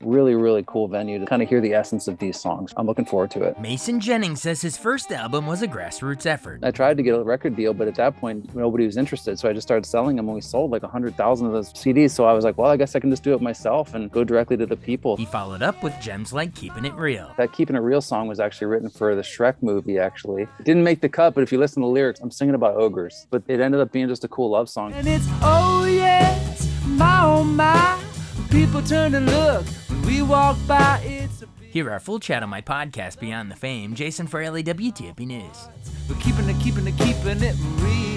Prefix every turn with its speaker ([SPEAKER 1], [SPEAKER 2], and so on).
[SPEAKER 1] really, really cool venue to kind of hear the essence of these songs. I'm looking forward to it.
[SPEAKER 2] Mason Jennings says his first album was a grassroots effort.
[SPEAKER 1] I tried to get a record deal, but at that point, nobody was interested. So I just started selling them, and we sold like 100,000 of those CDs. So I was like, well, I guess I can just do it myself and go directly to the people.
[SPEAKER 2] He followed up with gems like Keeping It Real.
[SPEAKER 1] That Keeping It Real song was actually written for the Shrek movie, actually. It didn't make the cut, but if you listen to the lyrics, I'm singing about ogres. But it ended up being just a cool love song.
[SPEAKER 3] And it's, oh yes, my oh my, people turn to look when we walk by. It's a
[SPEAKER 2] Hear our full chat on my podcast, Beyond the Fame. Jason Fraley, WTOP News.
[SPEAKER 3] We're keeping it real.